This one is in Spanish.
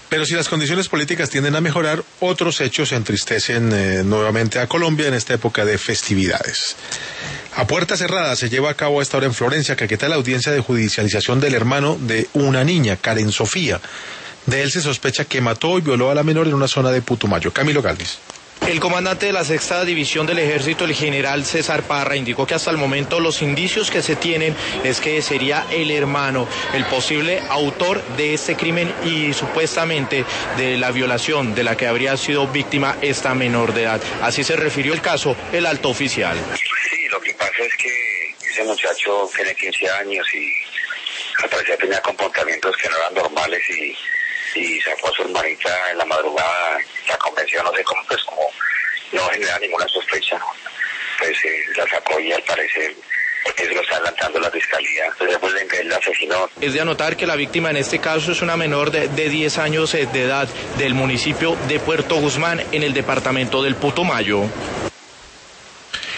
Pero si las condiciones políticas tienden a mejorar, otros hechos entristecen nuevamente a Colombia en esta época de festividades. A puerta cerrada se lleva a cabo a esta hora en Florencia, Caquetá, la audiencia de judicialización del hermano de una niña, Karen Sofía. De él se sospecha que mató y violó a la menor en una zona de Putumayo. Camilo Galvis. El comandante de la Sexta División del Ejército, el general César Parra, indicó que hasta el momento los indicios que se tienen es que sería el hermano el posible autor de este crimen y supuestamente de la violación de la que habría sido víctima esta menor de edad. Así se refirió el caso el alto oficial. Sí, lo que pasa es que ese muchacho tiene 15 años y al parecer tenía comportamientos que no eran normales y sacó a su hermanita en la madrugada, la convenció, no sé cómo, pues como no genera ninguna sospecha, pues la sacó y al parecer, porque se lo está adelantando la fiscalía, entonces recuerden que él la asesinó. Es de anotar que la víctima en este caso es una menor de 10 años de edad del municipio de Puerto Guzmán en el departamento del Putumayo.